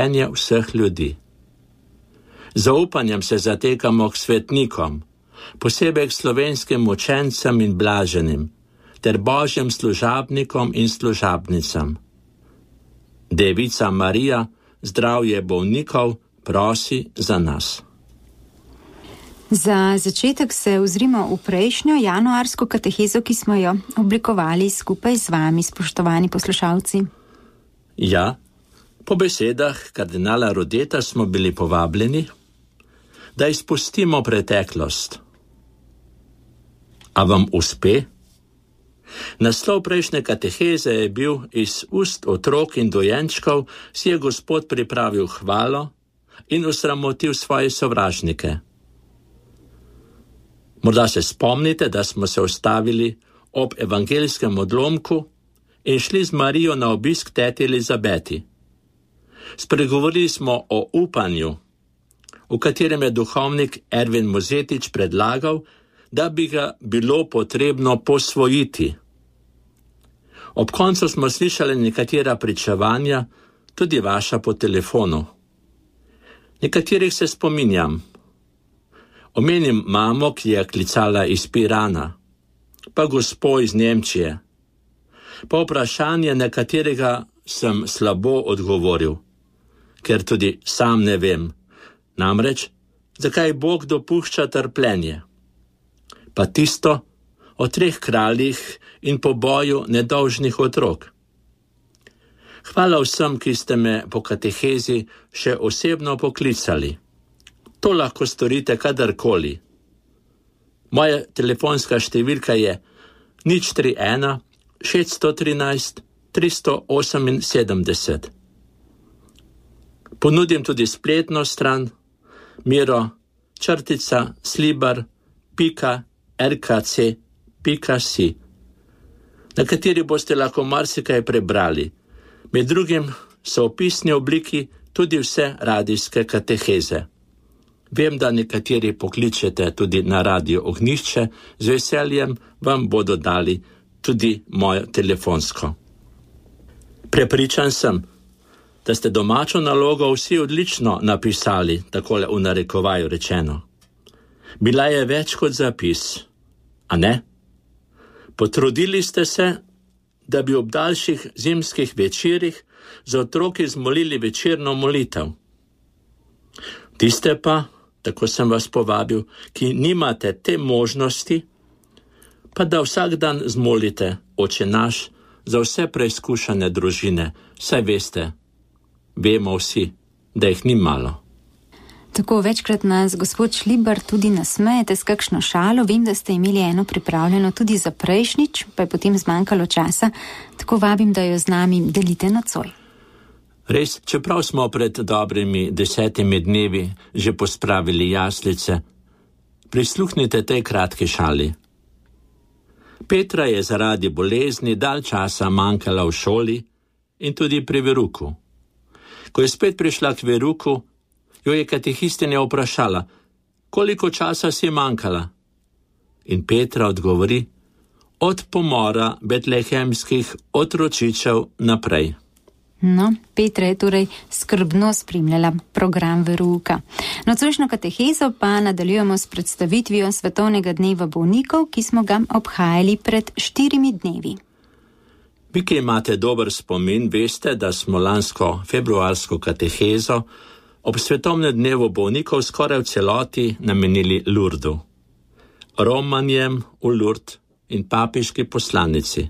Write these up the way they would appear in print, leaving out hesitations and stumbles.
življenje vseh ljudi. Zaupanjem se zatekamo k svetnikom, posebej k slovenskim učencem in blaženim, ter Božjim služabnikom in služabnicam. Devica Marija, zdravje bolnikov, prosi za nas. Za začetek se ozrimo v prejšnjo januarsko katehezo, ki smo jo oblikovali skupaj z vami, spoštovani poslušalci. Ja, po besedah kardinala Rodeta smo bili povabljeni, da izpustimo preteklost. A vam uspe? Naslov prejšnje kateheze je bil: iz ust otrok in dojenčkov si je Gospod pripravil hvalo in osramotil svoje sovražnike. Morda se spomnite, da smo se ustavili ob evangeljskem odlomku in šli z Marijo na obisk teti Elizabeti. Spregovorili smo o upanju, v katerem je duhovnik Ervin Mozetič predlagal, da bi ga bilo potrebno posvojiti. Ob koncu smo slišali nekatera pričevanja, tudi vaša po telefonu. Nekaterih se spominjam. Omenim mamo, ki je klicala iz Pirana, pa gospo iz Nemčije. Pa vprašanje, na katerega sem slabo odgovoril, ker tudi sam ne vem. Namreč, zakaj Bog dopušča trpljenje? Pa tisto o 3 kraljih in poboju nedolžnih otrok. Hvala vsem, ki ste me po katehezi še osebno poklicali. To lahko storite kadarkoli. Moja telefonska številka je 031 613 378. Ponudim tudi spletno stran miro-slibar.rkc.si, na kateri boste lahko marsikaj prebrali. Med drugim so v pisni obliki tudi vse radijske kateheze. Vem, da nekateri pokličete tudi na Radio Ognjišče, z veseljem vam bodo dali tudi mojo telefonsko. Prepričan sem, da ste domačo nalogo vsi odlično napisali, takole v narekovaju rečeno. Bila je več kot zapis, a ne? Potrudili ste se, da bi ob daljših zimskih večerih za otroki zmolili večerno molitev. Tiste pa, tako sem vas povabil, ki nimate te možnosti, pa da vsak dan zmolite Oče naš za vse preizkušane družine, saj veste, vemo vsi, da jih ni malo. Tako večkrat nas, gospod Šlibar, tudi nasmejete s kakšno šalo. Vem, da ste imeli eno pripravljeno tudi za prejšnjič, pa je potem zmanjkalo časa, tako vabim, da jo z nami delite nocoj. Res, čeprav smo pred dobrimi 10 dnevi že pospravili jaslice, prisluhnite tej kratki šali. Petra je zaradi bolezni dalj časa manjkala v šoli in tudi pri veruku. Ko je spet prišla k veruku, jo je katehistinja vprašala, koliko časa si manjkala? In Petra odgovori, od pomora betlehemskih otročičev naprej. No, Petra je torej skrbno spremljala program veruka. Nocojšnjo katehezo pa nadaljujemo s predstavitvijo Svetovnega dneva bolnikov, ki smo ga obhajali pred 4 dnevi. Vi, ki imate dober spomin, veste, da smo lansko februarsko katehezo ob Svetovnem dnevu bolnikov skoraj v celoti namenili Lurdu, romanjem v Lurd in papeški poslanici.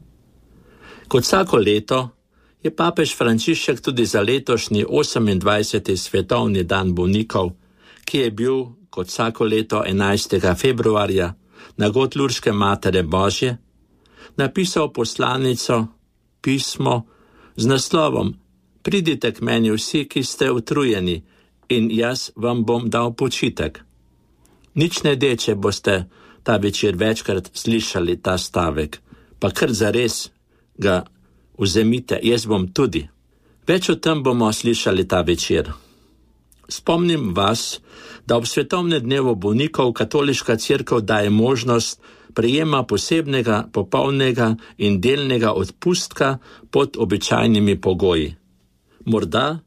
Kot vsako leto je papež Frančišek tudi za letošnji 28. svetovni dan bolnikov, ki je bil kot vsako leto 11. februarja na god Lurške Matere Božje, napisal poslanico, pismo z naslovom Pridite k meni vsi, ki ste utrujeni, in jaz vam bom dal počitek. Nič ne de, če boste ta večer večkrat slišali ta stavek, pa kar zares ga vzemite, jaz bom tudi. Več o tem bomo slišali ta večer. Spomnim vas, da ob Svetovnem dnevu bolnikov katoliška cerkev daje možnost prejema posebnega, popolnega in delnega odpustka pod običajnimi pogoji. Morda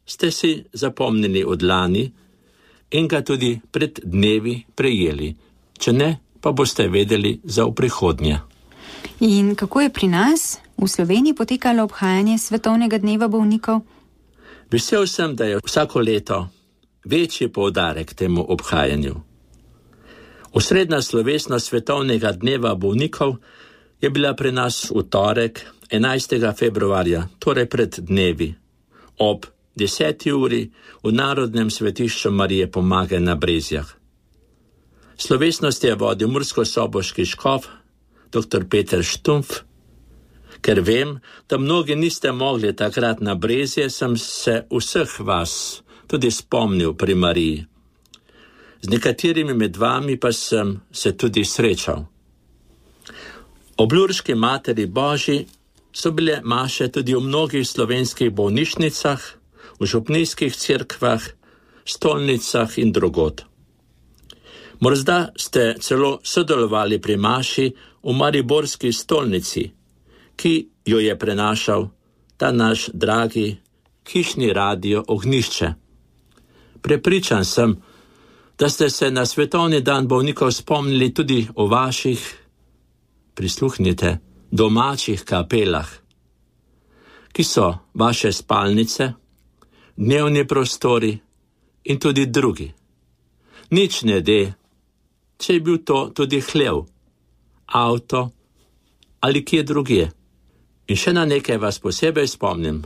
ste si zapomnili od lani in ga tudi pred dnevi prejeli, če ne, pa boste vedeli za v prihodnje. In kako je pri nas v Sloveniji potekalo obhajanje Svetovnega dneva bolnikov? Vesel sem, da je vsako leto večji poudarek temu obhajanju. Osrednja slovesnost Svetovnega dneva bolnikov je bila pri nas v torek 11. februarja, torej pred dnevi, ob 10. uri v Narodnem svetišču Marije Pomage na Brezjah. Slovesnost je vodil murskosoboški škof, dr. Peter Štumpf. Ker vem, da mnogi niste mogli takrat na Brezje, sem se vseh vas tudi spomnil pri Mariji. Z nekaterimi med vami pa sem se tudi srečal. Ob Lurški Materi Božji so bile maše tudi v mnogih slovenskih bolnišnicah, v župnijskih cerkvah, stolnicah in drugod. Morda ste celo sodelovali pri maši v mariborski stolnici, ki jo je prenašal ta naš dragi hišni radio Ognjišče. Prepričan sem, da ste se na Svetovni dan bolnikov spomnili tudi o vaših, prisluhnite, domačih kapelah, ki so vaše spalnice, dnevni prostori in tudi drugi. Nič ne de, če je bil to tudi hlev, avto ali kje drugje. In še na nekaj vas posebej spomnim.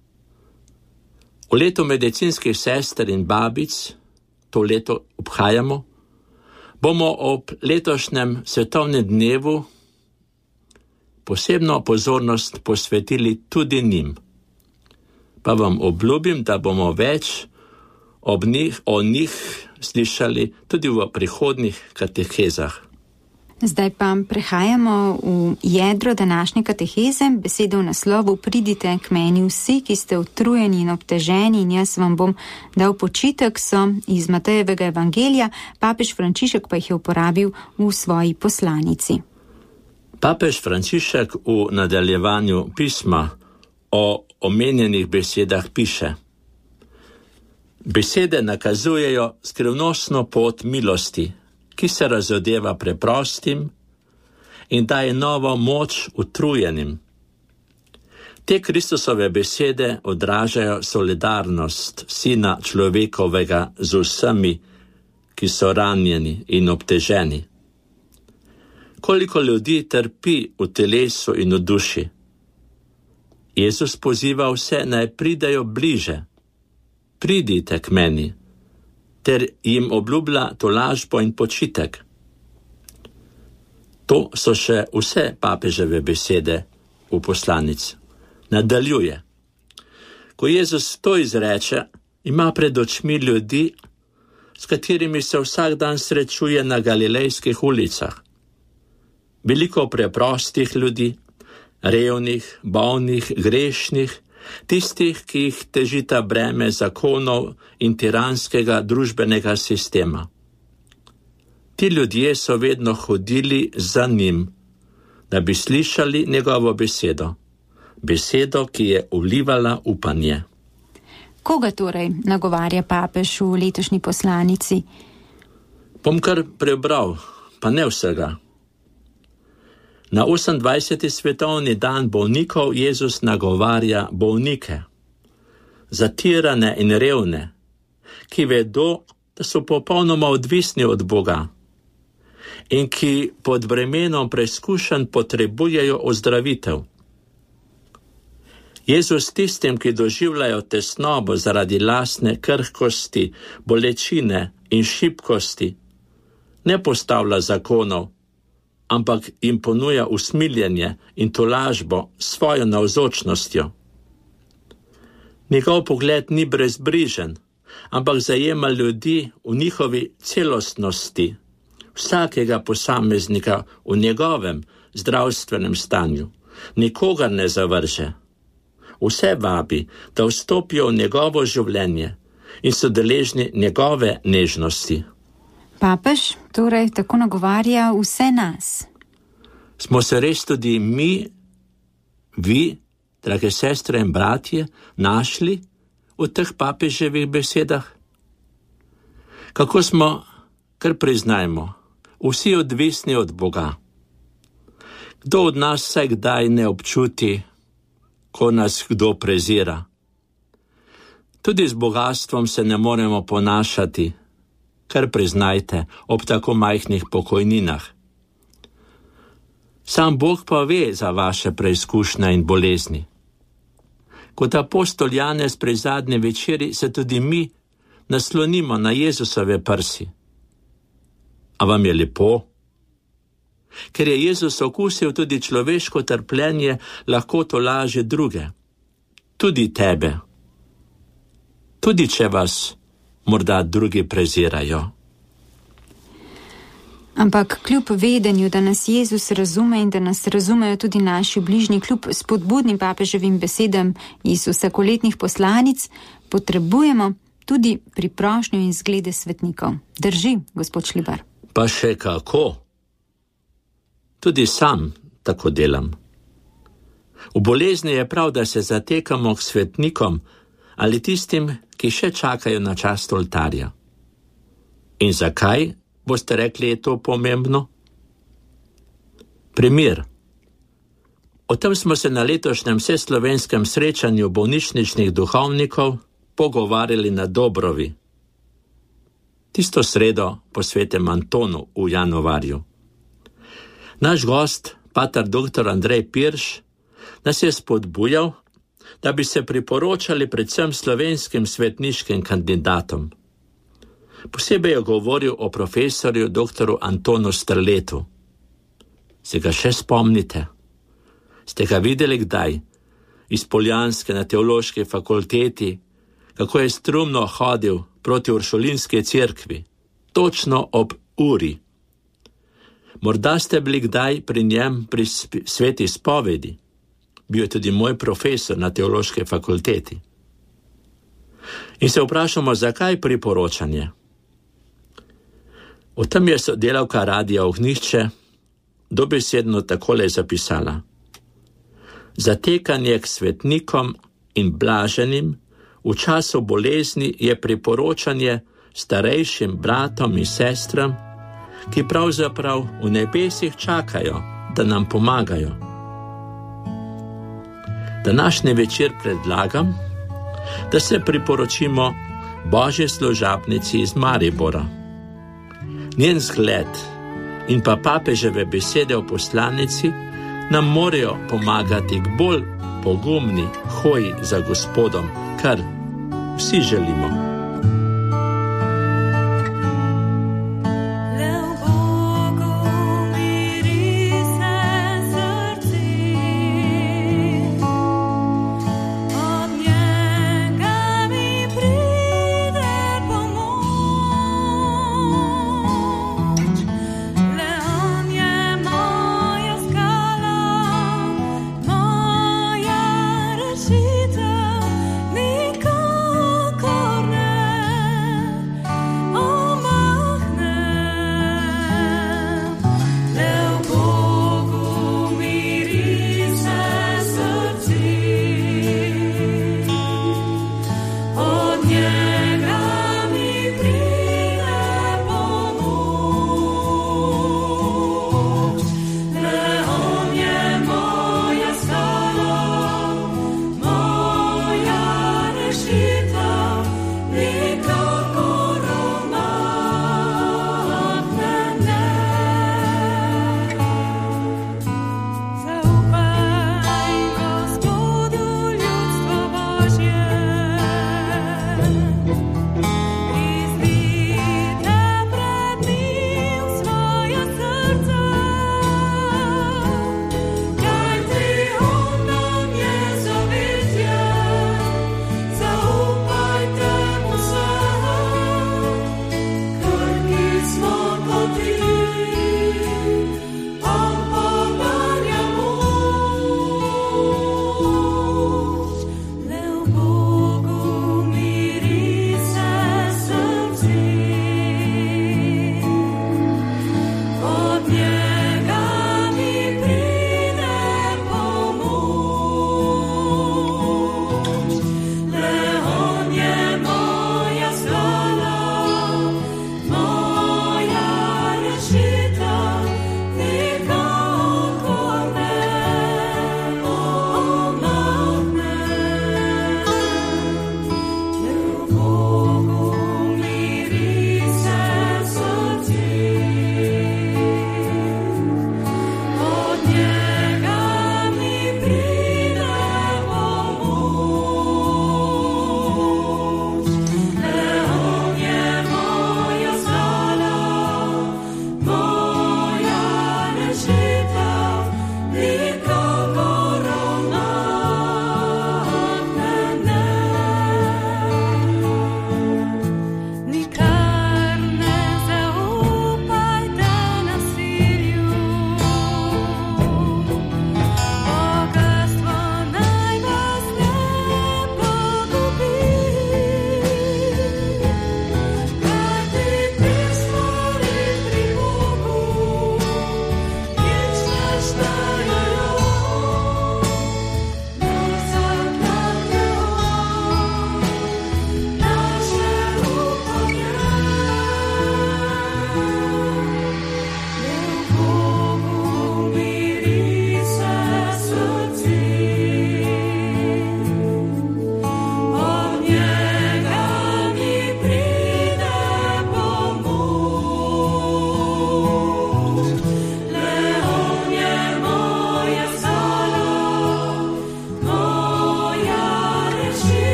V letu medicinskih sester in babic, to leto obhajamo, bomo ob letošnjem svetovnem dnevu posebno pozornost posvetili tudi njim. Pa vam obljubim, da bomo več o njih slišali tudi v prihodnjih katehezah. Zdaj pa prehajamo v jedro današnje kateheze, besedo v naslovu Pridite k meni vsi, ki ste utrujeni in obteženi, in jaz vam bom dal počitek, so iz Matejevega evangelija, papež Frančišek pa jih je uporabil v svoji poslanici. Papež Frančišek v nadaljevanju pisma o omenjenih besedah piše: Besede nakazujejo skrivnostno pot milosti, ki se razodeva preprostim in daje novo moč utrujenim. Te Kristusove besede odražajo solidarnost Sina človekovega z vsemi, ki so ranjeni in obteženi. Koliko ljudi trpi v telesu in v duši? Jezus poziva vse, naj pridejo bliže. Pridite k meni, ter jim obljublja tolažbo in počitek. To so še vse papeževe besede v poslanici. Nadaljuje. Ko Jezus to izreče, ima pred očmi ljudi, s katerimi se vsak dan srečuje na galilejskih ulicah. Veliko preprostih ljudi, revnih, bolnih, grešnih, tistih, ki jih težita breme zakonov in tiranskega družbenega sistema. Ti ljudje so vedno hodili za njim, da bi slišali njegovo besedo, besedo, ki je vlivala upanje. Koga torej nagovarja papež v letošnji poslanici? Bom kar prebral, pa ne vsega. Na 28. svetovni dan bolnikov Jezus nagovarja bolnike, zatirane in revne, ki vedo, da so popolnoma odvisni od Boga in ki pod bremenom preizkušenj potrebujejo ozdravitev. Jezus tistim, ki doživljajo tesnobo zaradi lastne krhkosti, bolečine in šibkosti, ne postavlja zakonov, ampak jim ponuja usmiljenje in tolažbo svojo navzočnostjo. Njegov pogled ni brezbrižen, ampak zajema ljudi v njihovi celostnosti, vsakega posameznika v njegovem zdravstvenem stanju. Nikogar ne zavrže. Vse vabi, da vstopijo v njegovo življenje in so deležni njegove nežnosti. Papež torej tako nagovarja vse nas. Smo se res tudi mi, vi, drage sestre in bratje, našli v teh papeževih besedah? Kako smo, kar priznajmo, vsi odvisni od Boga? Kdo od nas vsaj kdaj ne občuti, ko nas kdo prezira? Tudi z bogatstvom se ne moremo ponašati, kar priznajte, ob tako majhnih pokojninah. Sam Bog pa ve za vaše preizkušnje in bolezni. Kot apostol Janez pri zadnji večeri se tudi mi naslonimo na Jezusove prsi. A vam je lepo? Ker je Jezus okusil tudi človeško trpljenje, lahko to laže druge, tudi tebe. Tudi če vas morda drugi prezirajo. Ampak kljub vedenju, da nas Jezus razume in da nas razumejo tudi naši bližnji, kljub spodbudnim papeževim besedam iz vsakoletnih poslanic, potrebujemo tudi priprošnjo in zglede svetnikov. Drži, gospod Šlibar? Pa še kako? Tudi sam tako delam. V bolezni je prav, da se zatekamo k svetnikom ali tistim, ki še čakajo na čast oltarja. In zakaj, boste rekli, je to pomembno? Primer. O tem smo se na letošnjem vseslovenskem srečanju bolnišničnih duhovnikov pogovarjali na Dobrovi. Tisto sredo po svetem Antonu v januarju. Naš gost, pater dr. Andrej Pirš, nas je spodbujal, da bi se priporočali predvsem slovenskim svetniškim kandidatom. Posebej je govoril o profesorju dr. Antonu Strletu. Se ga še spomnite? Ste ga videli kdaj? Iz Poljanske na teološki fakulteti, kako je strumno hodil proti Uršulinski cerkvi, točno ob uri. Morda ste bili kdaj pri njem pri sveti spovedi. Bil je tudi moj profesor na teološki fakulteti. In se vprašamo, zakaj priporočanje? O tem je sodelavka Radia Ognjišče dobesedno takole zapisala. Zatekanje k svetnikom in blaženim v času bolezni je priporočanje starejšim bratom in sestram, ki pravzaprav v nebesih čakajo, da nam pomagajo. Današnji večer predlagam, da se priporočimo Božji služabnici iz Maribora. Njen zgled in pa papeževe besede o poslanici nam morajo pomagati k bolj pogumni hoji za Gospodom, kar vsi želimo. Nikakor ne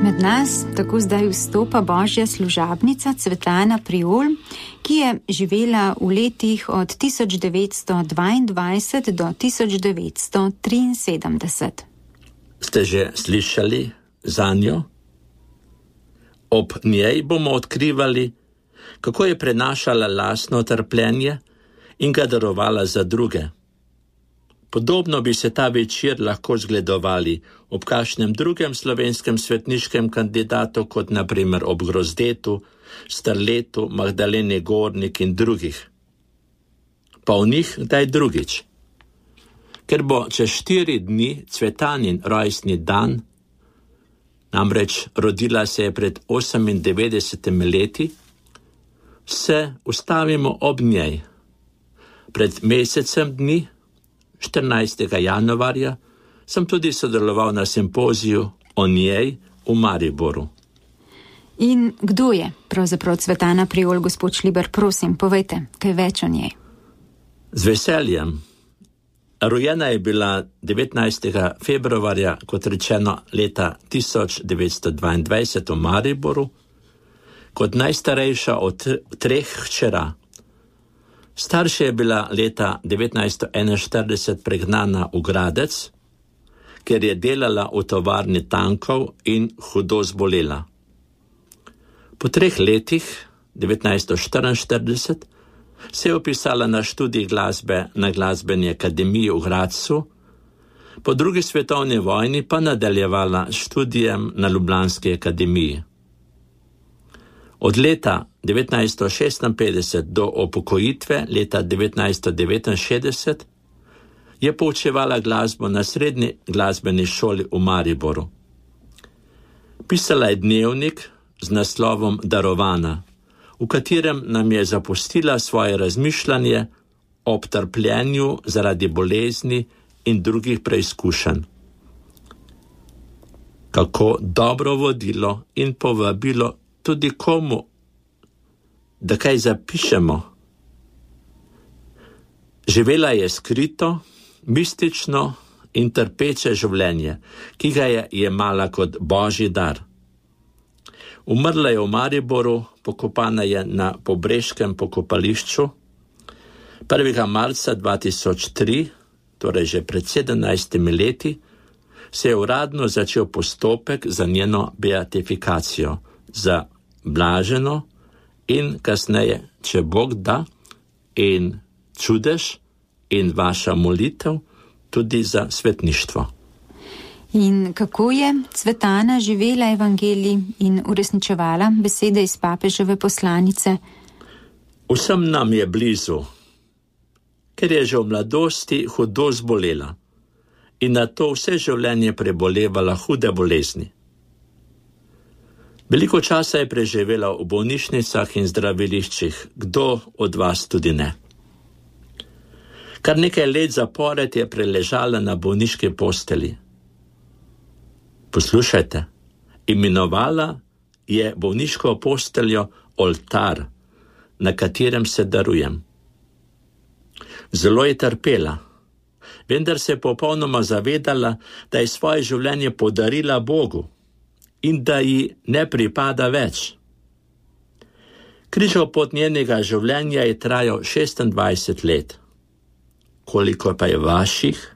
Med nas tako zdaj vstopa božja služabnica Cvetana Priol, ki je živela v letih od 1922 do 1973. Ste že slišali za njo? Ob njej bomo odkrivali, kako je prenašala lastno trpljenje in ga darovala za druge. Podobno bi se ta večer lahko zgledovali ob kakšnem drugem slovenskem svetniškem kandidatu, kot na primer ob Grozdetu, Starletu, Magdaleni Gornik in drugih. Pa v njih kdaj drugič. Ker bo čez 4 dni Cvetanin rojstni dan, namreč rodila se je pred 98 leti, se ustavimo ob njej. Pred mesecem dni, 14. januarja, sem tudi sodeloval na simpoziju o njej v Mariboru. In kdo je pravzaprav Cvetana Priol, gospod Šliber? Prosim, povejte kaj več o njej. Z veseljem. Rojena je bila 19. februarja, kot rečeno, leta 1922 v Mariboru, kot najstarejša od 3 hčera. Starša je bila leta 1941 pregnana v Gradec, ker je delala v tovarni tankov in hudo zbolela. Po 3 letih, 1944, se je upisala na študij glasbe na Glasbeni akademiji v Gradcu, po 2. svetovni vojni pa nadaljevala s študijem na Ljubljanski akademiji. Od leta 1956 do upokojitve leta 1969 je poučevala glasbo na Srednji glasbeni šoli v Mariboru. Pisala je dnevnik z naslovom Darovana, v katerem nam je zapustila svoje razmišljanje ob trpljenju zaradi bolezni in drugih preizkušenj. Kako dobro vodilo in povabilo tudi komu, da kaj zapišemo. Živela je skrito, mistično in trpeče življenje, ki ga je jemala kot božji dar. Umrla je v Mariboru, pokopana je na Pobreškem pokopališču. 1. marca 2003, torej že pred 17 leti, se je uradno začel postopek za njeno beatifikacijo, za blaženo in kasneje, če Bog da, in čudež in vaša molitev, tudi za svetništvo. In kako je Cvetana živela evangelij in uresničevala besede iz papeževe poslanice? Vsem nam je blizu, ker je že v mladosti hudo zbolela in na to vse življenje prebolevala hude bolezni. Veliko časa je preživela v bolnišnicah in zdraviliščih, kdo od vas tudi ne. Kar nekaj let zapored je preležala na bolniški posteli. Poslušajte, imenovala je bolniško posteljo oltar, na katerem se darujem. Zelo je trpela, vendar se je popolnoma zavedala, da je svoje življenje podarila Bogu in da ji ne pripada več. Križov pot njenega življenja je trajal 26 let. Koliko pa je vaših?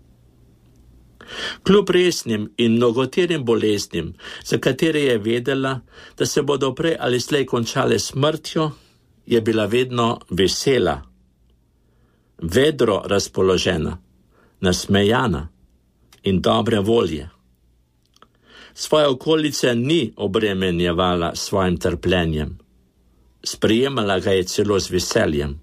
Kljub resnim in mnogoterim boleznim, za katere je vedela, da se bodo prej ali slej končale smrtjo, je bila vedno vesela, vedro razpoložena, nasmejana in dobre volje. Svoje okolice ni obremenjevala s svojim trpljenjem, sprejemala ga je celo z veseljem.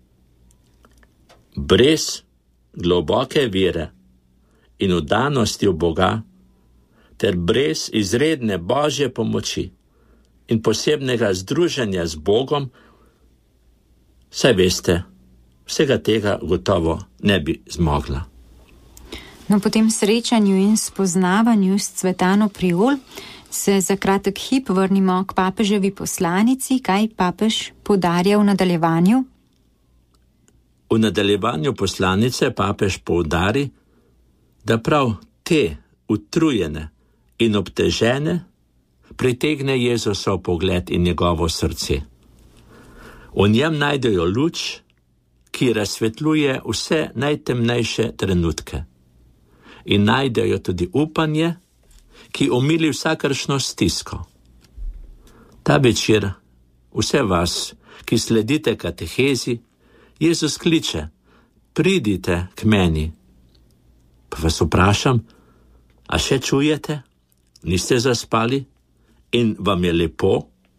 Brez globoke vere in vdanosti v Boga, ter brez izredne božje pomoči in posebnega združenja z Bogom, saj veste, vsega tega gotovo ne bi zmogla. No, po tem srečanju in spoznavanju s Cvetano Priol se za kratek hip vrnimo k papeževi poslanici. Kaj papež poudarja v nadaljevanju? V nadaljevanju poslanice papež poudari, da prav te utrujene in obtežene pritegne Jezusov pogled in njegovo srce. V njem najdejo luč, ki razsvetljuje vse najtemnejše trenutke. In najdejo tudi upanje, ki omili vsakršno stisko. Ta večer vse vas, ki sledite katehezi, Jezus kliče, pridite k meni. Pa vas vprašam, a še čujete? Niste zaspali? In vam je lepo?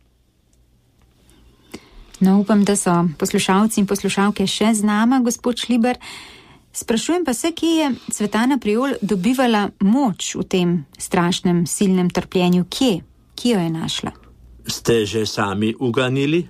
No, upam, da so poslušalci in poslušalke še z nama, gospod Šliber. Sprašujem pa se, kje je Cvetana Prijol dobivala moč v tem strašnem, silnem trpljenju? Kje jo je našla? Ste že sami uganili?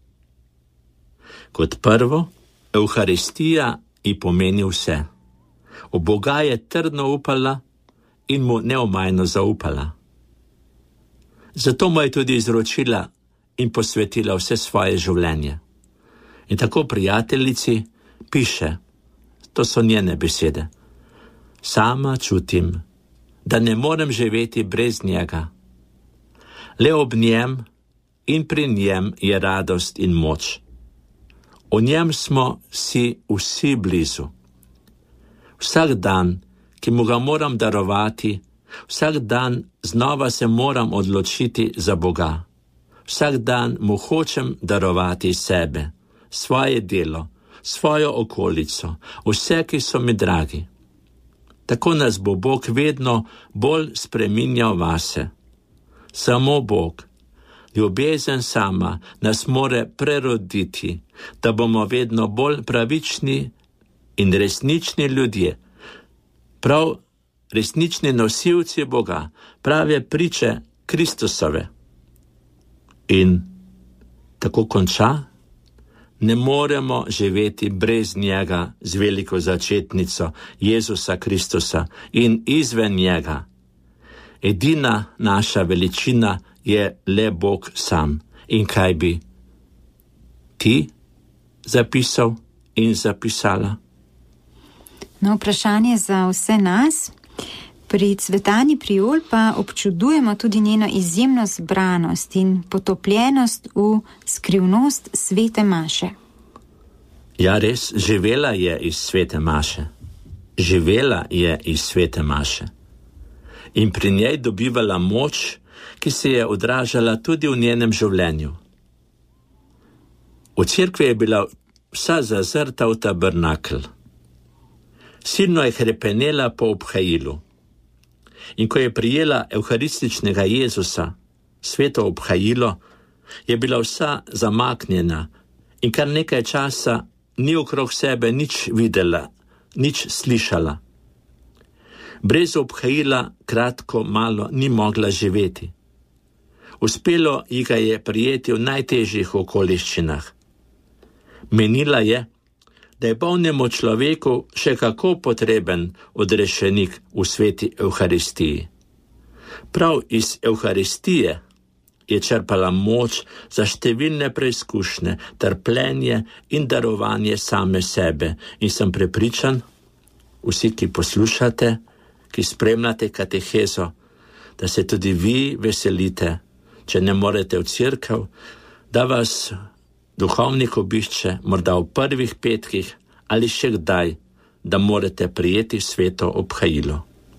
Kot prvo, Evharistija ji pomeni vse. V Boga je trdno upala in mu neomajno zaupala. Zato mu je tudi izročila in posvetila vse svoje življenje. In tako prijateljici piše, to so njene besede. Sama čutim, da ne morem živeti brez njega. Le ob njem in pri njem je radost in moč. O njem smo si vsi blizu. Vsak dan, ki mu ga moram darovati, vsak dan znova se moram odločiti za Boga. Vsak dan mu hočem darovati sebe, svoje delo, svojo okolico, vse, ki so mi dragi. Tako nas bo Bog vedno bolj spreminjal vase. Samo Bog, ljubezen sama, nas more preroditi, da bomo vedno bolj pravični in resnični ljudje. Prav resnični nosilci Boga, prave priče Kristusove. In tako konča, ne moremo živeti brez njega z veliko začetnico Jezusa Kristusa in izven njega. Edina naša veličina je le Bog sam. In kaj bi ti zapisal in zapisala? No, vprašanje za vse nas. Pri Cvetani Prijol pa občudujemo tudi njeno izjemno zbranost in potopljenost v skrivnost svete maše. Ja, res, živela je iz svete maše. Živela je iz svete maše. In pri njej dobivala moč, ki se je odražala tudi v njenem življenju. V cerkvi je bila vsa zazrta v tabernakel. Silno je hrepenela po obhajilu. In ko je prijela evharističnega Jezusa, sveto obhajilo, je bila vsa zamaknjena in kar nekaj časa ni okrog sebe nič videla, nič slišala. Brez obhajila kratko malo ni mogla živeti. Uspelo ji ga je prijeti v najtežjih okoliščinah. Menila je, da je bolnemu človeku še kako potreben odrešenik v sveti Evharistiji. Prav iz Evharistije je črpala moč za številne preizkušnje, trpljenje in darovanje same sebe. In sem prepričan, vsi, ki poslušate, ki spremljate katehezo, da se tudi vi veselite, če ne morete v cerkev, da vas duhovnik obišče, morda v prvih petkih ali še kdaj, da morate prijeti sveto obhajilo.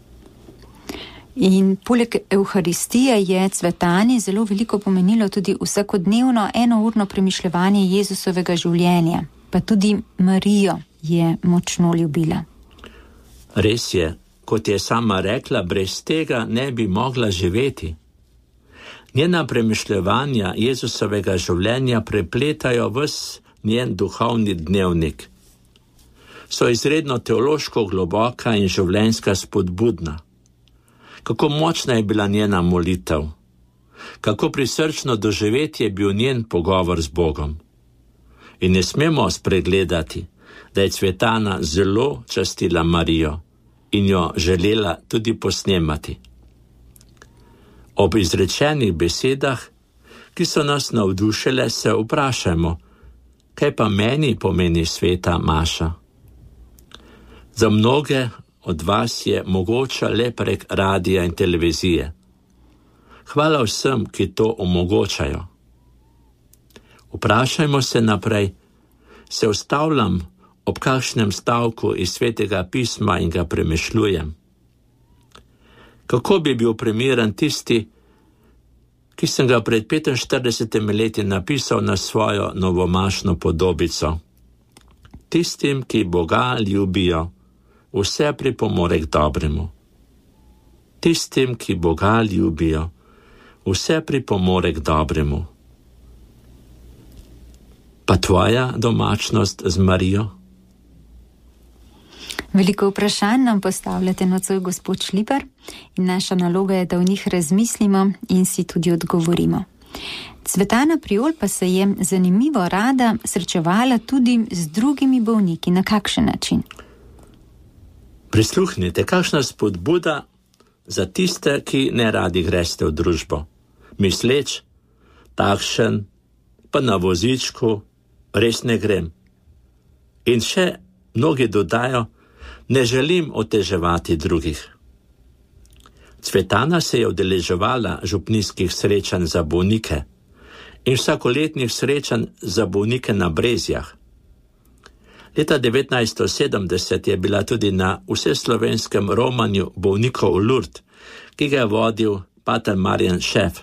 In poleg Evharistije je Cvetani zelo veliko pomenilo tudi vsakodnevno enourno premišljevanje Jezusovega življenja, pa tudi Marijo je močno ljubila. Res je, kot je sama rekla, brez tega ne bi mogla živeti. Njena premišljevanja Jezusovega življenja prepletajo ves njen duhovni dnevnik. So izredno teološko globoka in življenjska spodbudna. Kako močna je bila njena molitev, kako prisrčno doživetje je bil njen pogovor z Bogom. In ne smemo spregledati, da je Cvetana zelo častila Marijo in jo želela tudi posnemati. Ob izrečenih besedah, ki so nas navdušile, se vprašajmo, kaj pa meni pomeni sveta maša. Za mnoge od vas je mogoča le prek radija in televizije. Hvala vsem, ki to omogočajo. Vprašajmo se naprej, se ustavljam ob kakšnem stavku iz Svetega pisma in ga premišljujem. Kako bi bil primeren tisti, ki sem ga pred 45 leti napisal na svojo novomašno podobico? Tistim, ki Boga ljubijo, vse pripomore k dobremu. Tistim, ki Boga ljubijo, vse pripomore k dobremu. Pa tvoja domačnost z Marijo? Veliko vprašanj nam postavljate nocoj, gospod Šlibar, in naša naloga je, da v njih razmislimo in si tudi odgovorimo. Cvetana Priol pa se je zanimivo rada srečevala tudi z drugimi bolniki. Na kakšen način? Prisluhnite, kakšna spodbuda za tiste, ki ne radi greste v družbo. Misleč, takšen, pa na vozičku, res ne grem. In še mnogi dodajo, ne želim oteževati drugih. Cvetana se je udeleževala župnijskih srečanj za bolnike in vsakoletnih srečanj za bolnike na Brezjah. Leta 1970 je bila tudi na vseslovenskem romanju bolnikov v Lourdes, ki ga je vodil pater Marjan Šef.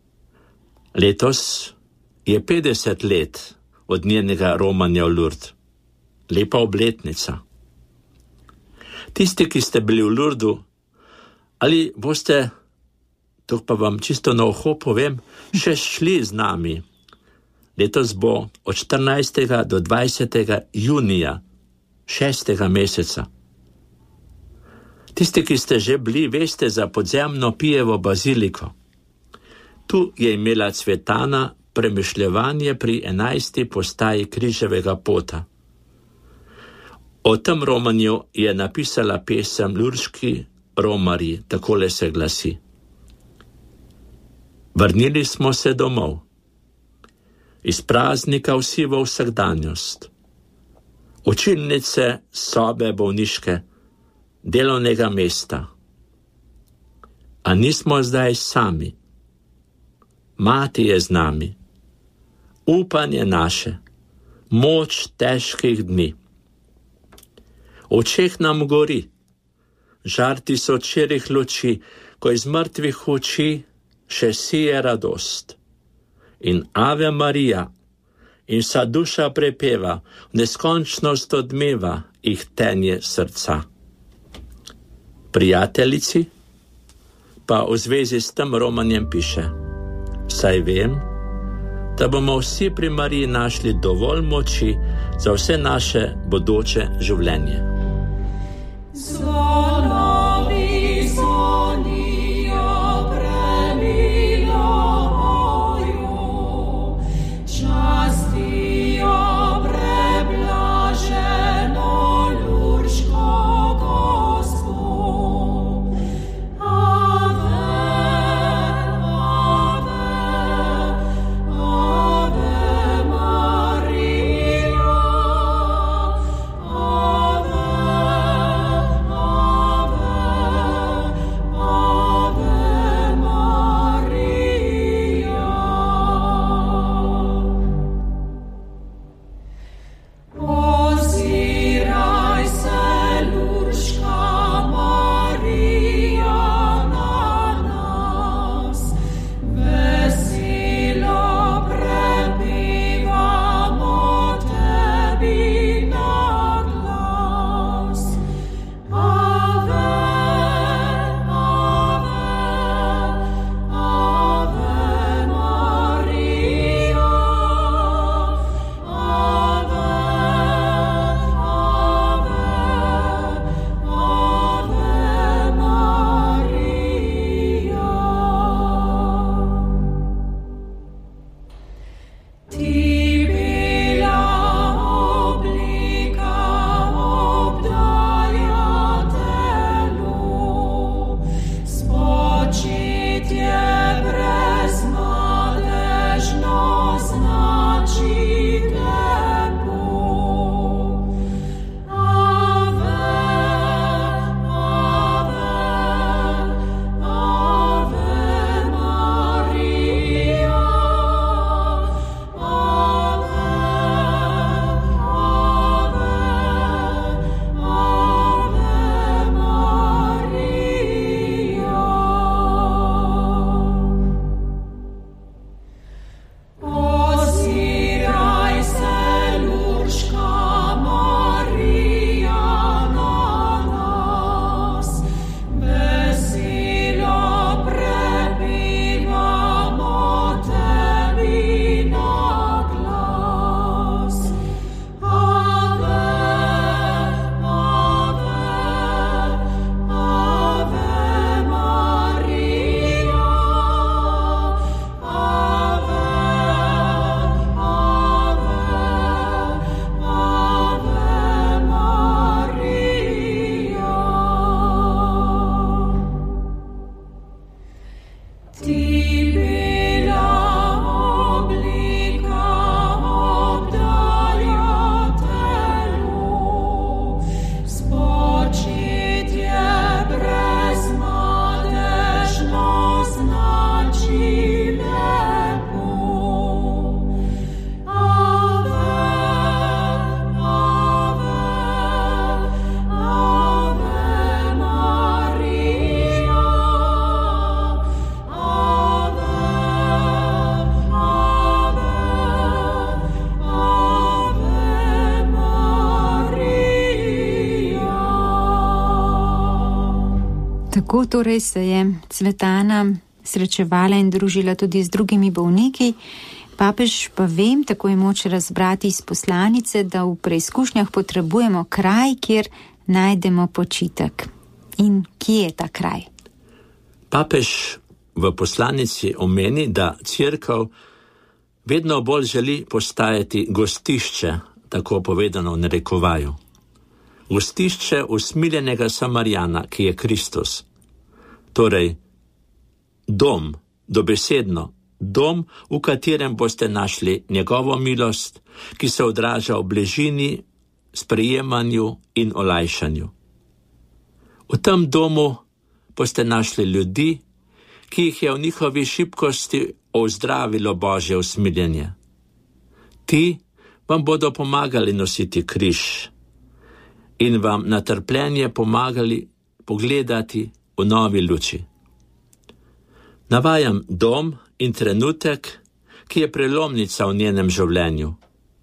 Letos je 50 let od njenega romanja v Lourdes. Lepa obletnica. Tisti, ki ste bili v Lourdesu, ali boste, to pa vam čisto na uho povem, še šli z nami. Letos bo od 14. do 20. junija, 6. meseca. Tisti, ki ste že bili, veste za podzemno Pijevo baziliko. Tu je imela Cvetana premišljevanje pri 11. postaji križevega pota. O tem romanju je napisala pesem Lurški romarji, takole se glasi. Vrnili smo se domov, iz praznika vsi v vsakdanjost, učilnice, sobe bolniške, delovnega mesta. A nismo zdaj sami. Mati je z nami, upanje naše, moč težkih dni. V očeh nam gori, žar tisočerih luči, ko iz mrtvih oči še sije radost. In Ave Marija, in vsa duša prepeva, v neskončnost odmeva jih tenje srca. Prijateljici pa v zvezi s tem romanjem piše: saj vem, da bomo vsi pri Mariji našli dovolj moči za vse naše bodoče življenje. Ave Tako torej se je Cvetana srečevala in družila tudi z drugimi bolniki. Papež pa vem, tako je moč razbrati iz poslanice, da v preizkušnjah potrebujemo kraj, kjer najdemo počitek. In kje je ta kraj? Papež v poslanici omeni, da cerkev vedno bolj želi postajati gostišče, tako povedano v narekovaju. Gostišče usmiljenega Samarijana, ki je Kristus. Torej, dom, dobesedno, dom, v katerem boste našli njegovo milost, ki se odraža v bližini, sprejemanju in olajšanju. V tem domu boste našli ljudi, ki jih je v njihovi šibkosti ozdravilo Božje usmiljenje. Ti vam bodo pomagali nositi križ in vam na trpljenje pomagali pogledati v novi luči. Navajam dom in trenutek, ki je prelomnica v njenem življenju.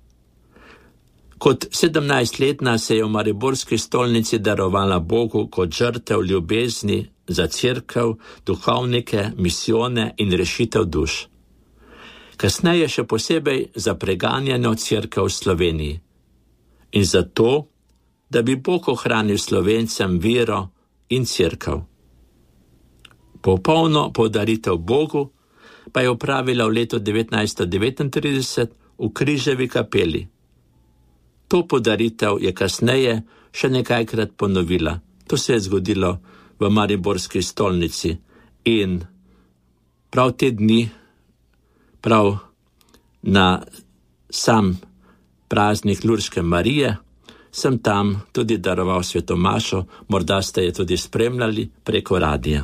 Kot 17-letna se je v mariborski stolnici darovala Bogu kot žrtev ljubezni za cerkev, duhovnike, misijone in rešitev duš. Kasneje še posebej za preganjeno cerkev v Sloveniji. In zato, da bi Bog ohranil Slovencem vero in cerkev. Popolno podaritev Bogu pa je opravila v letu 1939 v Križevi kapeli. To podaritev je kasneje še nekajkrat ponovila. To se je zgodilo v mariborski stolnici in prav te dni, prav na sam praznik Lurške Marije, sem tam tudi daroval sveto mašo, morda ste je tudi spremljali preko radija.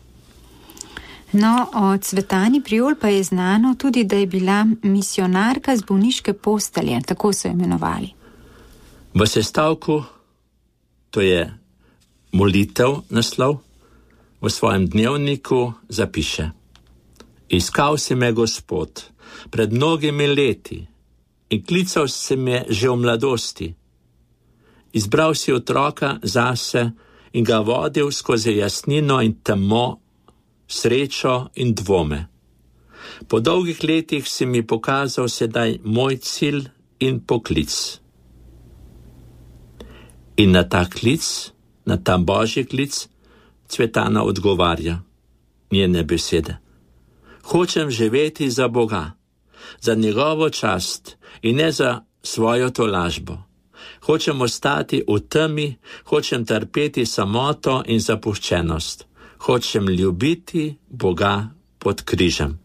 No, o Cvetani Priol pa je znano tudi, da je bila misionarka z bolniške postelje, tako so imenovali. V sestavku, to je molitev naslov, v svojem dnevniku zapiše: Iskal si me Gospod pred mnogimi leti in klical si me že v mladosti. Izbral si otroka zase in ga vodil skozi jasnino in temo, srečo in dvome. Po dolgih letih si mi pokazal sedaj moj cilj in poklic. In na ta klic, na ta Božji klic, Cvetana odgovarja njene besede. Hočem živeti za Boga, za njegovo čast in ne za svojo tolažbo. Hočem ostati v temi, hočem trpeti samoto in zapuščenost. Hočem ljubiti Boga pod križem.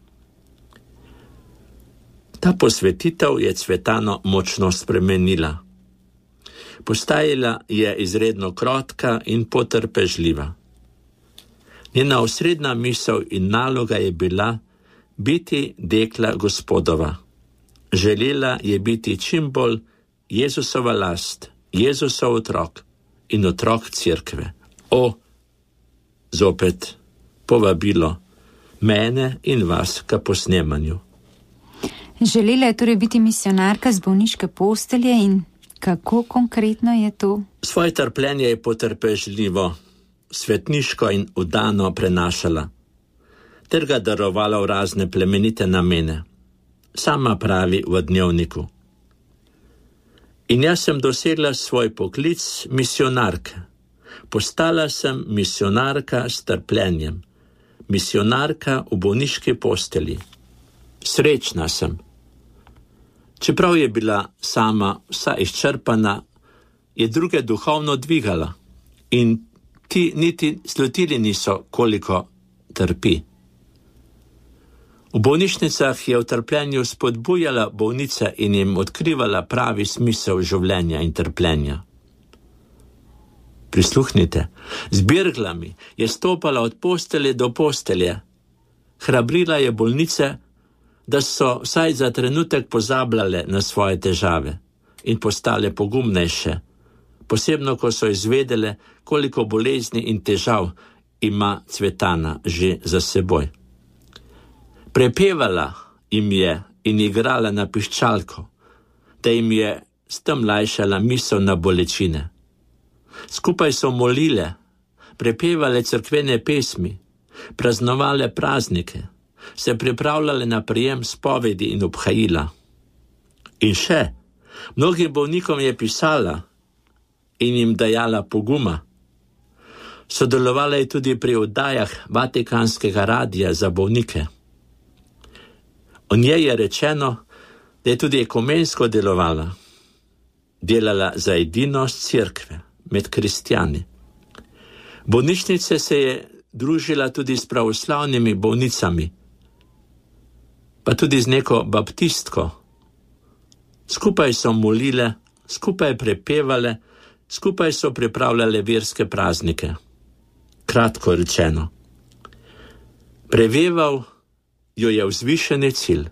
Ta posvetitev je Cvetano močno spremenila. Postajala je izredno krotka in potrpežljiva. Njena osrednja misel in naloga je bila biti dekla Gospodova. Želela je biti čim bolj Jezusova last, Jezusov otrok in otrok cerkve. Zopet povabilo mene in vas k posnemanju. Želela je torej biti misionarka z bolniške postelje in kako konkretno je to? Svoje trpljenje je potrpežljivo, svetniško in vdano prenašala, ter ga darovala v razne plemenite namene. Sama pravi v dnevniku: In jaz sem dosegla svoj poklic misionarke. Postala sem misionarka s trpljenjem, misionarka v bolniški postelji. Srečna sem. Čeprav je bila sama vsa izčrpana, je druge duhovno dvigala in ti niti slutili niso, koliko trpi. V bolnišnicah je v trpljenju spodbujala bolnice in jim odkrivala pravi smisel življenja in trpljenja. Prisluhnite, z birglami je stopala od postelje do postelje. Hrabrila je bolnice, da so vsaj za trenutek pozabljale na svoje težave in postale pogumnejše, posebno ko so izvedele, koliko bolezni in težav ima Cvetana že za seboj. Prepevala jim je in igrala na piščalko, da jim je s tem lajšala misel na bolečine. Skupaj so molile, prepevale cerkvene pesmi, praznovale praznike, se pripravljale na prijem spovedi in obhajila. In še, mnogim bolnikom je pisala in jim dajala poguma. Sodelovala je tudi pri oddajah Vatikanskega radija za bolnike. O njej je rečeno, da je tudi ekumensko delovala. Delala za edinost cerkve med kristjani. Bolnišnice se je družila tudi s pravoslavnimi bolnicami, pa tudi z neko baptistko. Skupaj so molile, skupaj prepevale, skupaj so pripravljale verske praznike. Kratko rečeno, preveval jo je vzvišeni cilj: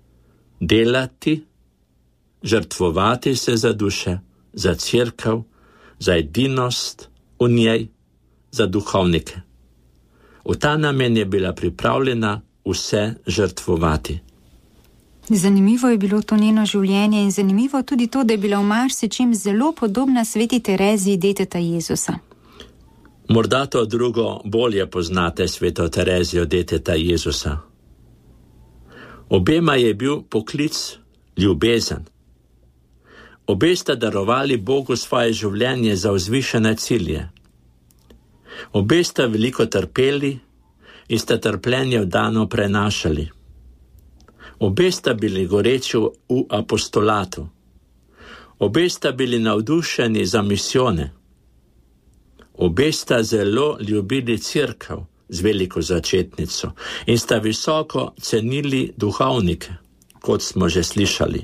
delati, žrtvovati se za duše, za cerkev, za edinost v njej, za duhovnike. V ta namen je bila pripravljena vse žrtvovati. Zanimivo je bilo to njeno življenje in zanimivo tudi to, da je bila v marsičem zelo podobna sveti Tereziji deteta Jezusa. Morda to drugo bolje poznate, sveto Terezijo deteta Jezusa. Obema je bil poklic ljubezen. Obe sta darovali Bogu svoje življenje za vzvišene cilje. Obe sta veliko trpeli in sta trpljenje vdano prenašali. Obe sta bili goreči v apostolatu. Obe sta bili navdušeni za misijone. Obe sta zelo ljubili cerkev z veliko začetnico in sta visoko cenili duhovnike, kot smo že slišali.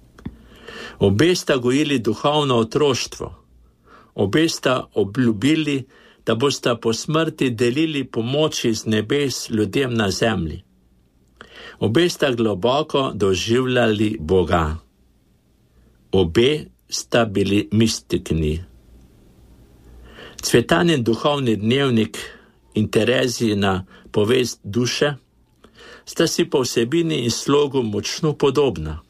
Obe sta gojili duhovno otroštvo. Obe sta obljubili, da bosta po smrti delili pomoči z nebes ljudem na zemlji. Obe sta globoko doživljali Boga. Obe sta bili mistikni. Cvetanin duhovni dnevnik in Terezijina povest duše sta si po vsebini in slogu močno podobna.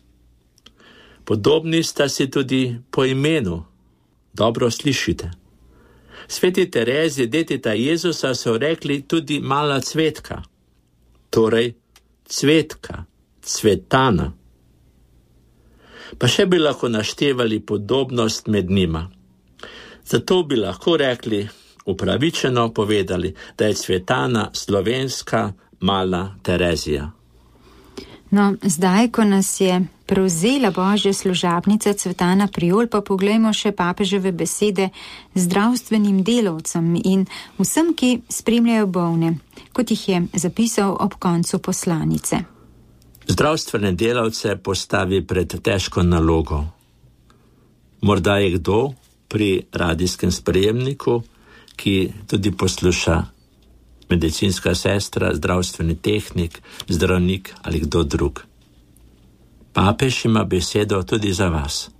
Podobni sta si tudi po imenu. Dobro slišite. Sveti Tereziji deteta Jezusa so rekli tudi mala cvetka, torej cvetka, cvetana. Pa še bi lahko naštevali podobnost med njima. Zato bi lahko rekli, upravičeno povedali, da je Cvetana slovenska mala Terezija. No, zdaj, ko nas je prevzela Božja služabnica Cvetana Priol, pa poglejmo še papeževe besede zdravstvenim delavcem in vsem, ki spremljajo bolne, kot jih je zapisal ob koncu poslanice. Zdravstvene delavce postavi pred težko nalogo. Morda je kdo pri radijskem sprejemniku, ki tudi posluša, medicinska sestra, zdravstveni tehnik, zdravnik ali kdo drug. Papež ima besedo tudi za vas.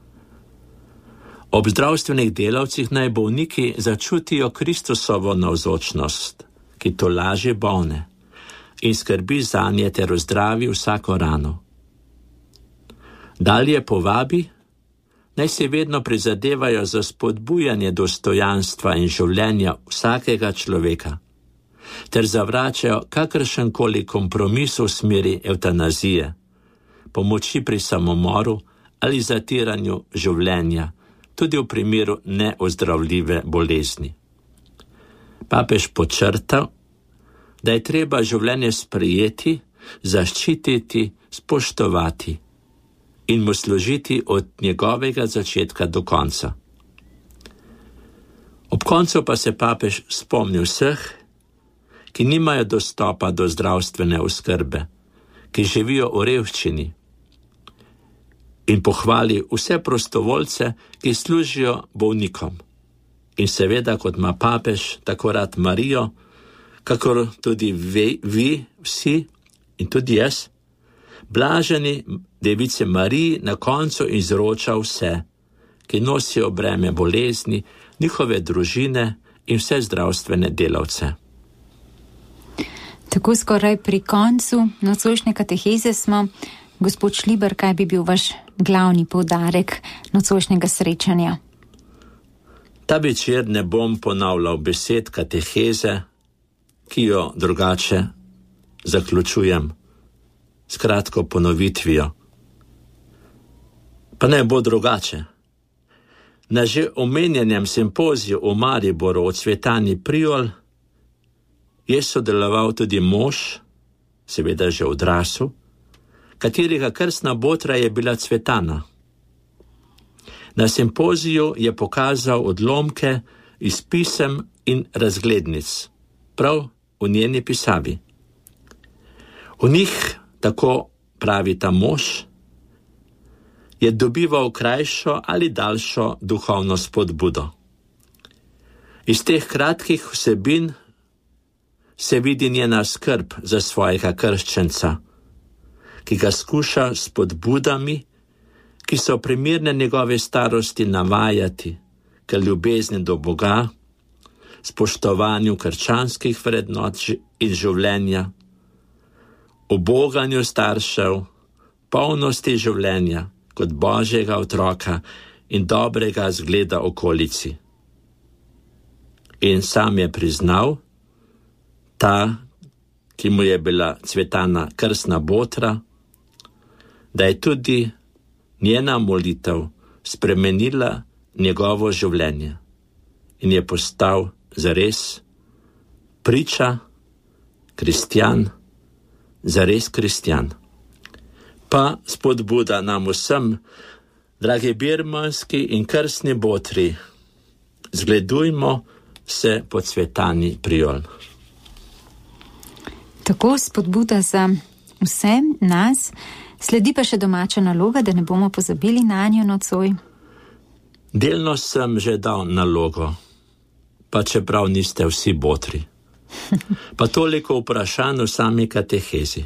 Ob zdravstvenih delavcih naj bolniki začutijo Kristusovo navzočnost, ki tolaži bolne in skrbi zanje ter ozdravi vsako rano. Dalje povabi, naj si vedno prizadevajo za spodbujanje dostojanstva in življenja vsakega človeka, ter zavračajo kakršenkoli kompromis v smeri evtanazije, pomoči pri samomoru ali zatiranju življenja, tudi v primeru neozdravljive bolezni. Papež podčrtal, da je treba življenje sprejeti, zaščititi, spoštovati in mu služiti od njegovega začetka do konca. Ob koncu pa se papež spomni vseh, ki nimajo dostopa do zdravstvene oskrbe ki živijo v revščini, in pohvali vse prostovoljce, ki služijo bolnikom. In seveda, kot ima papež tako rad Marijo, kakor tudi vi vsi in tudi jaz, blaženi device Mariji na koncu izroča vse, ki nosijo breme bolezni, njihove družine in vse zdravstvene delavce. Tako skoraj pri koncu nocojšnje kateheze smo. Gospod Šliber, kaj bi bil vaš glavni poudarek nocojšnjega srečanja? Ta večer ne bom ponavljal besed kateheze, ki jo drugače zaključujem s kratko ponovitvijo. Pa ne bo drugače. Na že omenjenem simpoziju v Mariboru o Cvetani Priol je sodeloval tudi mož, seveda že odrasel, katerega krstna botra je bila Cvetana. Na simpoziju je pokazal odlomke iz pisem in razglednic, prav v njeni pisavi. V njih, tako pravi ta mož, je dobival krajšo ali daljšo duhovno spodbudo. Iz teh kratkih vsebin se vidi njena skrb za svojega krščenca, ki ga skuša s spodbudami, ki so primerne njegove starosti, navajati k ljubezni do Boga, spoštovanju krščanskih vrednot in življenja, uboganju staršev, polnosti življenja kot Božjega otroka in dobrega zgleda okolici. In sam je priznal, ta, ki mu je bila Cvetana krstna botra, da je tudi njena molitev spremenila njegovo življenje in je postal zares priča, kristjan, zares kristjan. Pa spodbuda nam vsem, dragi birmanski in krstni botri, zgledujmo se po Cvetani Priol. Tako spodbuda za vse nas, sledi pa še domača naloga, da ne bomo pozabili na njo nocoj. Delno sem že dal nalogo, pa čeprav niste vsi botri. Pa toliko vprašanj v sami katehezi.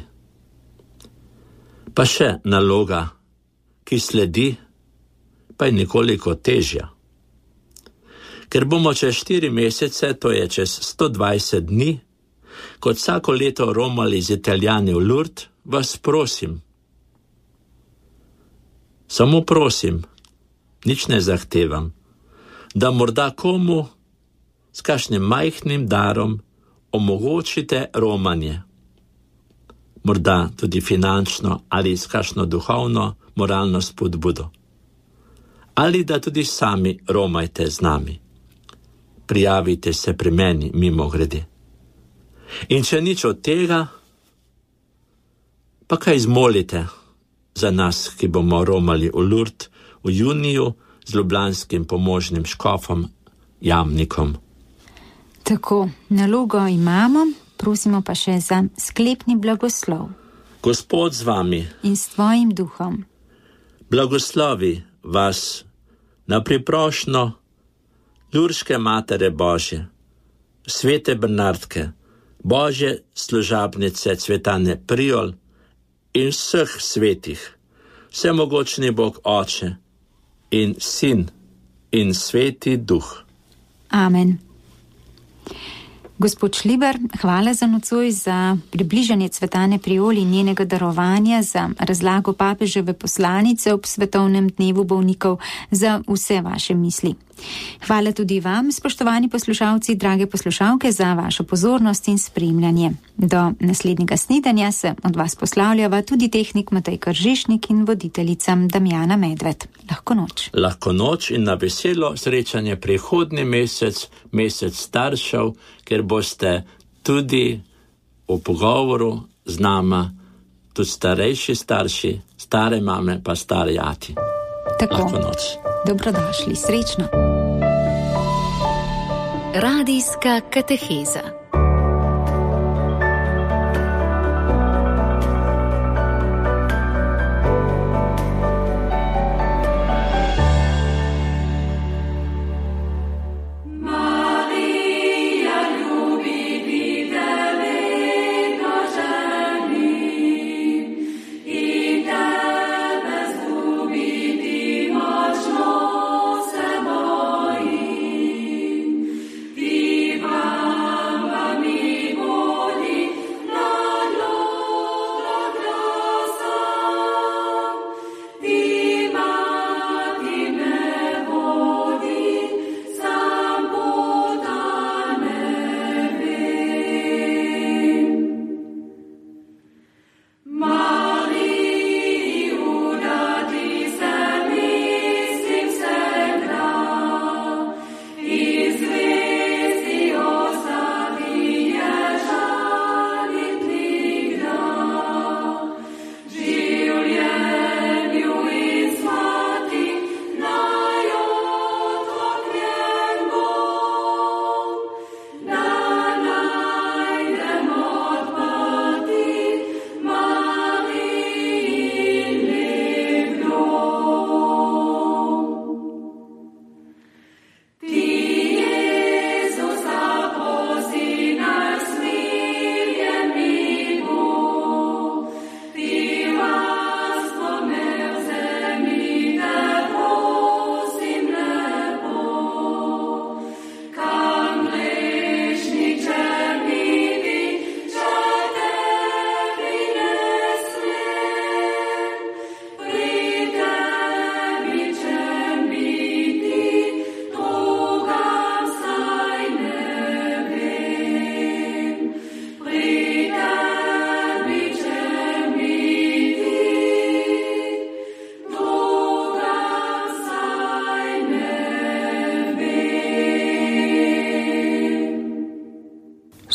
Pa še naloga, ki sledi, pa je nekoliko težja. Ker bomo čez 4 mesece, to je čez 120 dni, kot vsako leto romali z Italijani v Lourdes, vas prosim, samo prosim, nič ne zahtevam, da morda komu s kakšnim majhnim darom omogočite romanje. Morda tudi finančno ali s kakšno duhovno, moralno spodbudo. Ali da tudi sami romajte z nami. Prijavite se pri meni mimogrede. In če nič od tega, pa kaj zmolite za nas, ki bomo romali v Lourdes v juniju z ljubljanskim pomožnim škofom Jamnikom. Tako, nalogo imamo, prosimo pa še za sklepni blagoslov. Gospod z vami in s tvojim duhom. Blagoslovi vas na priprošnjo Lurške Matere Božje, svete Bernardke, Božje služabnice Cvetane Priol in vseh svetih, vsemogočni Bog Oče in Sin in Sveti Duh. Amen. Gospod Šliber, hvala za nocoj, za približanje Cvetane Priol in njenega darovanja, za razlago papeževe poslanice ob svetovnem dnevu bolnikov, za vse vaše misli. Hvala tudi vam, spoštovani poslušalci, drage poslušalke, za vašo pozornost in spremljanje. Do naslednjega snidenja se od vas poslavljava tudi tehnik Matej Kržišnik in voditeljica Damjana Medved. Lahko noč. Lahko noč in na veselo srečanje prihodnji mesec, mesec staršev, ker boste tudi v pogovoru z nama, tudi starejši starši, stare mame pa stare ati. Tako. Lahko noč. Dobrodošli, srečno. Radijska kateheza.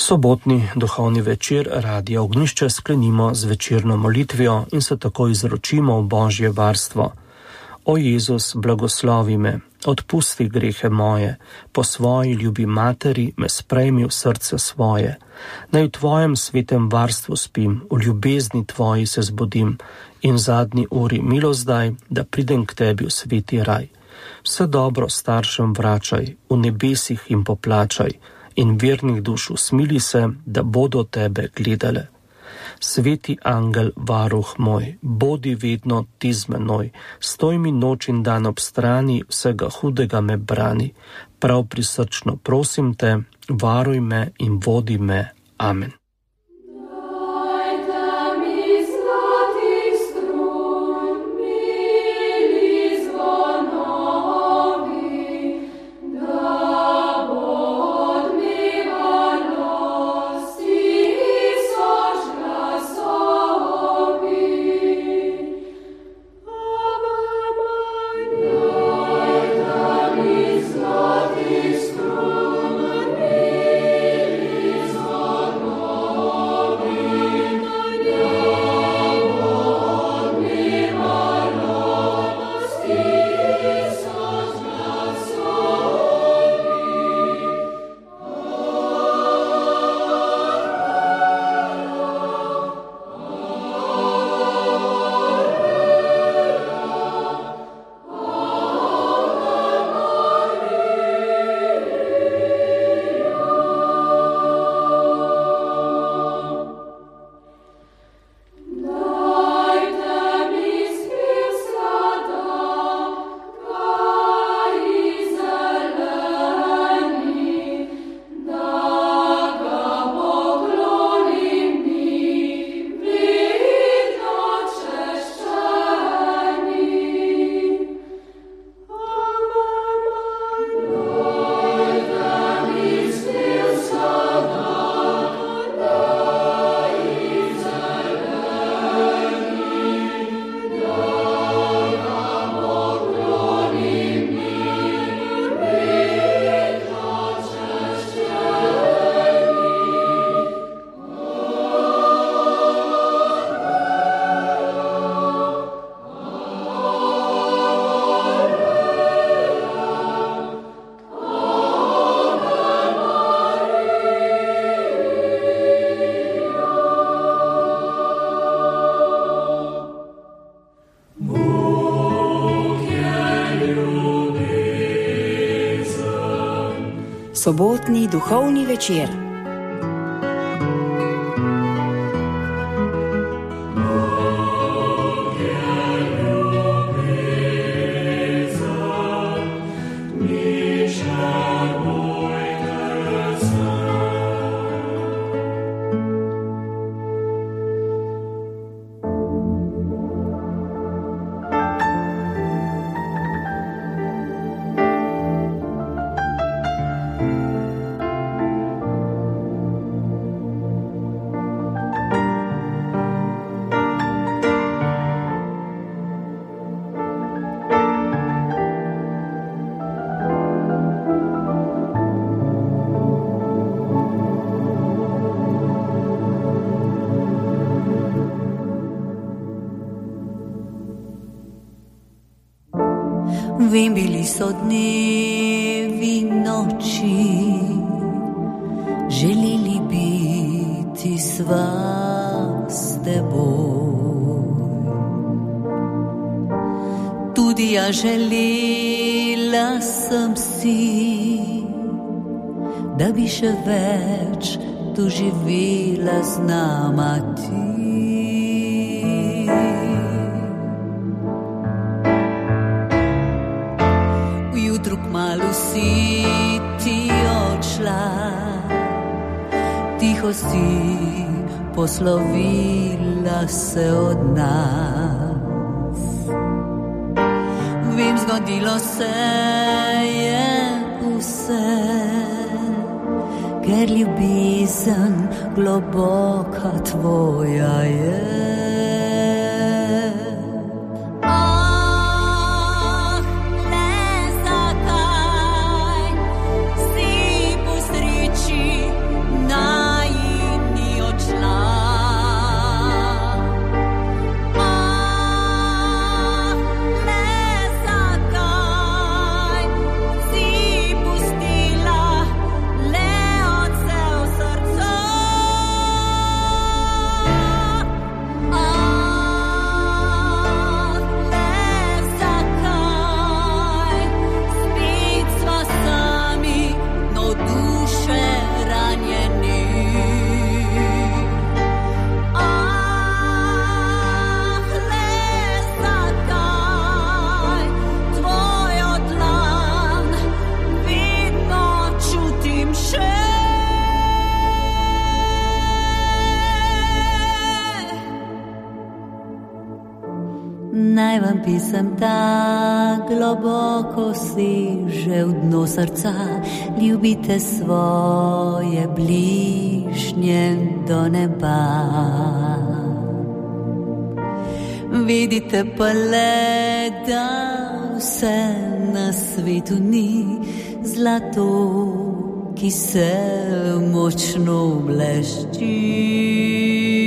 Sobotni duhovni večer Radia Ognjišče sklenimo z večerno molitvijo in se tako izročimo v Božje varstvo. O Jezus, blagoslovi me, odpusti grehe moje, po svoji ljubi materi me sprejmi v srce svoje. Naj v tvojem svetem varstvu spim, v ljubezni tvoji se zbudim in v zadnji uri milost daj, da pridem k tebi v sveti raj. Vse dobro staršem vračaj, v nebesih jim poplačaj in vernih duš usmili se, da bodo tebe gledale. Sveti angel, varuh moj, bodi vedno ti z menoj, stoj mi noč in dan ob strani, vsega hudega me brani. Prav prisrčno prosim te, varuj me in vodi me. Amen. Sobotni duhovni večer. Vem, bili so dnevi noči, želeli biti sva s teboj. Tudi ja želela sem si, da bi še več doživela z nama ti. Kmalu si ti odšla, tiho si poslovila se od nas. Vem, zgodilo se je vse, ker ljubezen globoka tvoja je. Night. Naj vam pisem ta, globoko seže v dno srca, ljubite svoje bližnje do neba. Vidite pa le, da vse na svetu ni zlato, ki se močno blešči.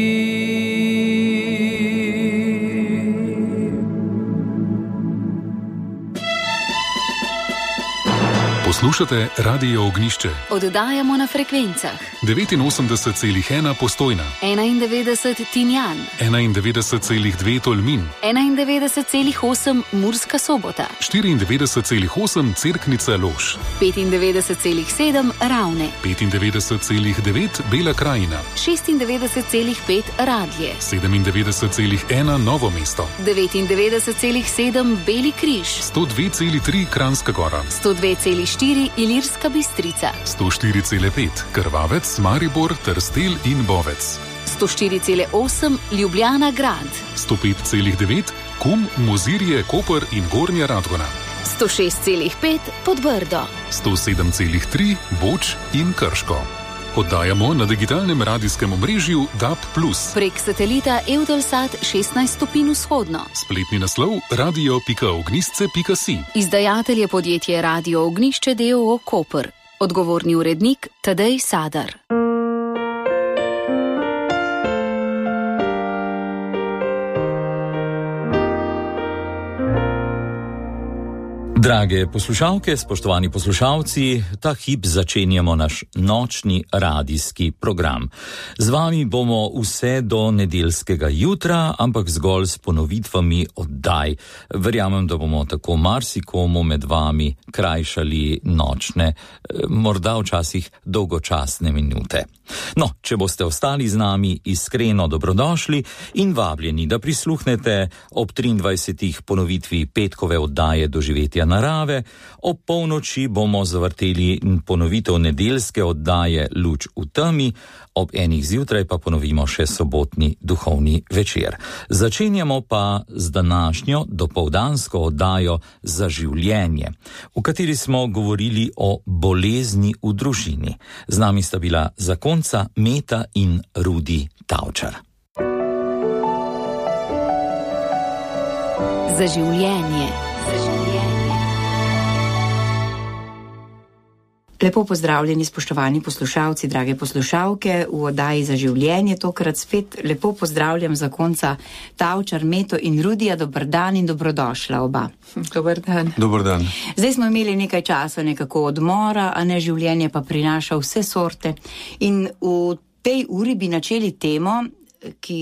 Poslušate Radio Ognjišče. Oddajamo na frekvencah 89,1 Postojna, 91 Tinjan, 91,2 Tolmin, 91,8 Murska Sobota, 94,8 Cerknica Lož, 95,7 Ravne, 95,9 Bela Krajina, 96,5 Radlje, 97,1 Novo mesto, 99,7 Beli križ, 102,3 Kranjska Gora, 102,4 Ilirska Bistrica, 104,5 Krvavec, Maribor, Trstelj in Bovec, 104,8 Ljubljana grad, 105,9 Kum, Mozirje, Koper in Gornja Radgona, 106,5 Podbrdo, 107,3 Boč in Krško. Oddajamo na digitalnem radijskem omrežju DAB+. Prek satelita Eutelsat 16 stopinj vzhodno. Spletni naslov radio.ognjišče.si. Izdajatelj je podjetje Radio Ognjišče d.o.o. Koper. Odgovorni urednik Tadej Sadar. Drage poslušalke, spoštovani poslušalci, ta hip začenjamo naš nočni radijski program. Z vami bomo vse do nedeljskega jutra, ampak zgolj s ponovitvami oddaj. Verjamem, da bomo tako marsikomu med vami krajšali nočne, morda včasih dolgočasne minute. No, če boste ostali z nami, iskreno dobrodošli in vabljeni, da prisluhnete ob 23. ponovitvi petkove oddaje Doživetja narave. Ob polnoči bomo zavrteli ponovitev nedeljske oddaje Luč v temi, ob 1 zjutraj pa ponovimo še sobotni duhovni večer. Začenjamo pa z današnjo dopoldansko oddajo Za življenje, v kateri smo govorili o bolezni v družini. Z nami sta bila zakonca Meta in Rudi Tavčar. Za življenje. Lepo pozdravljeni, spoštovani poslušalci, drage poslušalke, v oddaji Za življenje. Tokrat spet lepo pozdravljam zakonca Tavčar, Meto in Rudija. Dober dan in dobrodošla oba. Dober dan. Dober dan. Zdaj smo imeli nekaj časa nekako odmora, a ne, življenje pa prinaša vse sorte. In v tej uri bi načeli temo, ki